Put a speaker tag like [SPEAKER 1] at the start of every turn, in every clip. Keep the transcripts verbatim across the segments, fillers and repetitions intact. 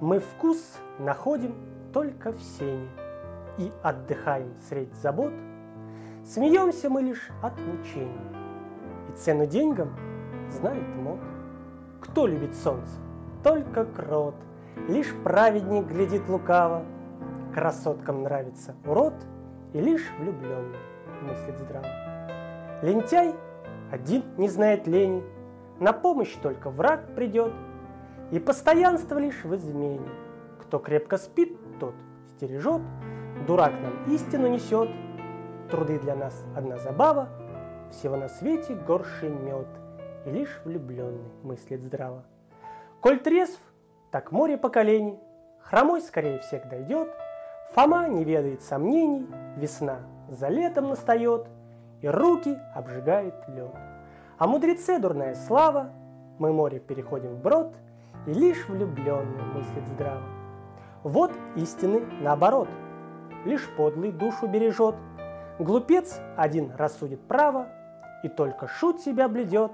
[SPEAKER 1] Мы вкус находим только в сене и отдыхаем средь забот. Смеемся мы лишь от мучений, и цену деньгам знает мод. Кто любит солнце? Только крот, лишь праведник глядит лукаво. Красоткам нравится урод, и лишь влюбленный мыслит здраво. Лентяй один не знает лени, на помощь только враг придет, и постоянство лишь в измене. Кто крепко спит, тот стережет, дурак нам истину несет. Труды для нас одна забава, всего на свете горший мед, и лишь влюбленный мыслит здраво. Коль трезв, так море поколений, хромой скорее всех дойдет. Фома не ведает сомнений, весна за летом настает, и руки обжигает лед. А мудреце дурная слава, мы море переходим вброд, и лишь влюбленный мыслит здраво. Вот истины наоборот, лишь подлый душу бережет. Глупец один рассудит право, и только шут себя бледет.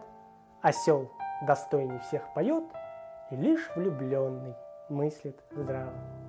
[SPEAKER 1] Осел достойней всех поет, и лишь влюбленный мыслит здраво.